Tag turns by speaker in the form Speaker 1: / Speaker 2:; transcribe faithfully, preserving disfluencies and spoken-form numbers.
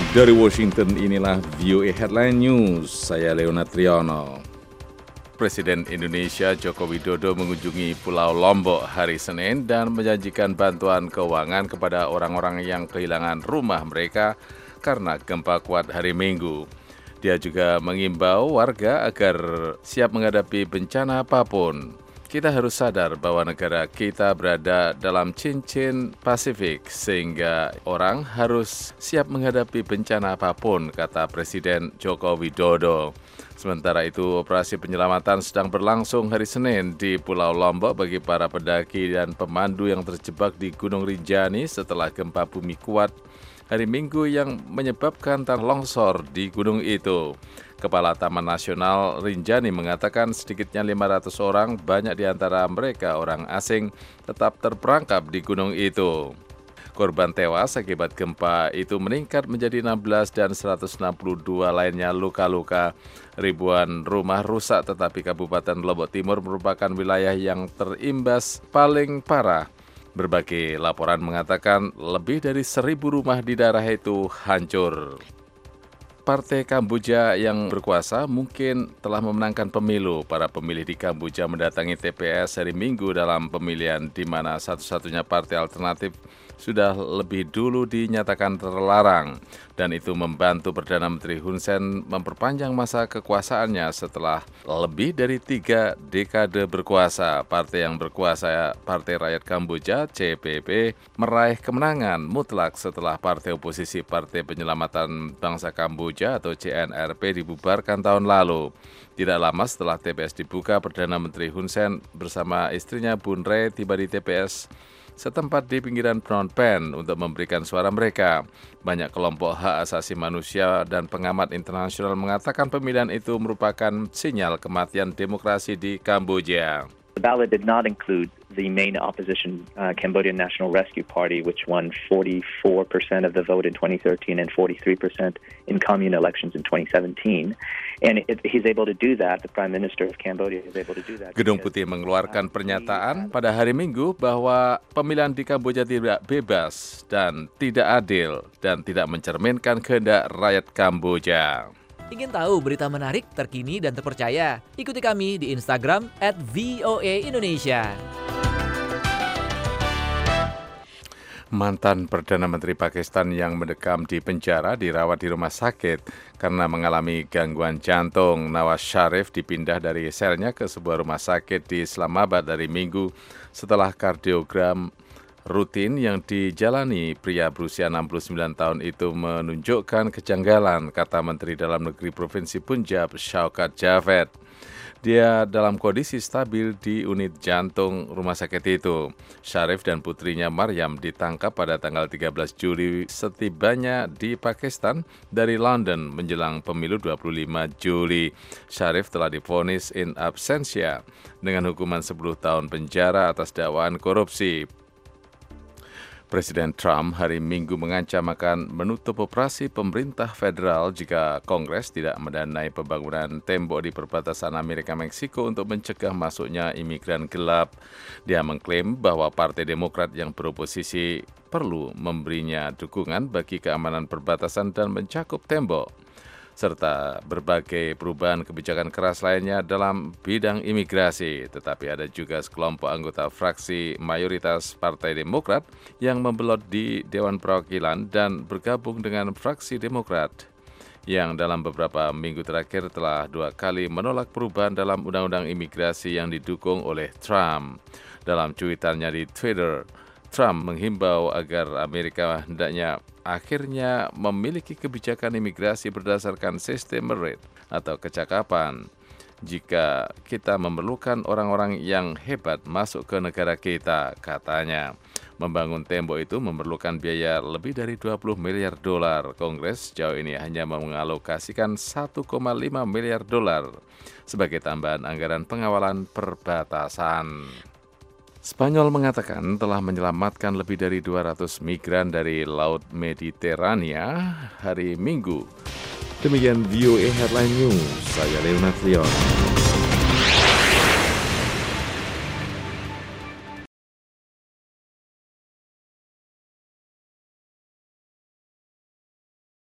Speaker 1: Dari Washington, inilah V O A Headline News. Saya Leonard Triono. Presiden Indonesia Joko Widodo mengunjungi Pulau Lombok hari Senin dan menjanjikan bantuan keuangan kepada orang-orang yang kehilangan rumah mereka karena gempa kuat hari Minggu. Dia juga mengimbau warga agar siap menghadapi bencana apapun. Kita harus sadar bahwa negara kita berada dalam cincin Pasifik, sehingga orang harus siap menghadapi bencana apapun, kata Presiden Joko Widodo. Sementara itu, operasi penyelamatan sedang berlangsung hari Senin di Pulau Lombok bagi para pendaki dan pemandu yang terjebak di Gunung Rinjani setelah gempa bumi kuat hari Minggu yang menyebabkan tanah longsor di gunung itu. Kepala Taman Nasional Rinjani mengatakan sedikitnya lima ratus orang, banyak di antara mereka orang asing, tetap terperangkap di gunung itu. Korban tewas akibat gempa itu meningkat menjadi enam belas dan seratus enam puluh dua lainnya luka-luka. Ribuan rumah rusak, tetapi Kabupaten Lombok Timur merupakan wilayah yang terimbas paling parah. Berbagai laporan mengatakan lebih dari seribu rumah di daerah itu hancur. Partai Kamboja yang berkuasa mungkin telah memenangkan pemilu. Para pemilih di Kamboja mendatangi T P S hari Minggu dalam pemilihan di mana satu-satunya partai alternatif sudah lebih dulu dinyatakan terlarang. Dan itu membantu Perdana Menteri Hun Sen memperpanjang masa kekuasaannya setelah lebih dari tiga dekade berkuasa. Partai yang berkuasa, Partai Rakyat Kamboja C P P, meraih kemenangan mutlak setelah partai oposisi Partai Penyelamatan Bangsa Kamboja atau C N R P dibubarkan tahun lalu. Tidak lama setelah T P S dibuka, Perdana Menteri Hun Sen bersama istrinya Bun Rey tiba di T P S setempat di pinggiran Phnom Penh untuk memberikan suara mereka. Banyak kelompok hak asasi manusia dan pengamat internasional mengatakan pemilihan itu merupakan sinyal kematian demokrasi di Kamboja.
Speaker 2: The ballot did not include the main opposition uh, Cambodian National Rescue Party, which won forty-four percent of the vote in twenty thirteen and forty-three percent in commune elections in twenty seventeen. And if he's able to do that, the Prime Minister of Cambodia is able to do that.
Speaker 1: Gedung Putih mengeluarkan pernyataan pada hari Minggu bahwa pemilihan di Kamboja tidak bebas dan tidak adil dan tidak mencerminkan kehendak rakyat Kamboja.
Speaker 3: Ingin tahu berita menarik, terkini, dan terpercaya? Ikuti kami di Instagram at V O A Indonesia.
Speaker 1: Mantan Perdana Menteri Pakistan yang mendekam di penjara dirawat di rumah sakit karena mengalami gangguan jantung. Nawaz Sharif dipindah dari selnya ke sebuah rumah sakit di Islamabad dari Minggu setelah kardiogram rutin yang dijalani pria berusia enam puluh sembilan tahun itu menunjukkan kejanggalan, kata Menteri Dalam Negeri Provinsi Punjab, Shaukat Javed. Dia dalam kondisi stabil di unit jantung rumah sakit itu. Sharif dan putrinya Maryam ditangkap pada tanggal tiga belas Juli setibanya di Pakistan dari London menjelang pemilu dua puluh lima Juli. Sharif telah divonis in absentia dengan hukuman sepuluh tahun penjara atas dakwaan korupsi. Presiden Trump hari Minggu mengancam akan menutup operasi pemerintah federal jika Kongres tidak mendanai pembangunan tembok di perbatasan Amerika-Meksiko untuk mencegah masuknya imigran gelap. Dia mengklaim bahwa Partai Demokrat yang beroposisi perlu memberinya dukungan bagi keamanan perbatasan dan mencakup tembok, serta berbagai perubahan kebijakan keras lainnya dalam bidang imigrasi. Tetapi ada juga sekelompok anggota fraksi mayoritas Partai Demokrat yang membelot di Dewan Perwakilan dan bergabung dengan fraksi Demokrat yang dalam beberapa minggu terakhir telah dua kali menolak perubahan dalam undang-undang imigrasi yang didukung oleh Trump. Dalam cuitannya di Twitter, Trump menghimbau agar Amerika hendaknya akhirnya memiliki kebijakan imigrasi berdasarkan sistem merit atau kecakapan. Jika kita memerlukan orang-orang yang hebat masuk ke negara kita, katanya. Membangun tembok itu memerlukan biaya lebih dari dua puluh miliar dolar. Kongres sejauh ini hanya mengalokasikan satu koma lima miliar dolar sebagai tambahan anggaran pengawalan perbatasan. Spanyol mengatakan telah menyelamatkan lebih dari dua ratus migran dari Laut Mediterania hari Minggu. Demikian V O A Headline News, saya Leonard Leon.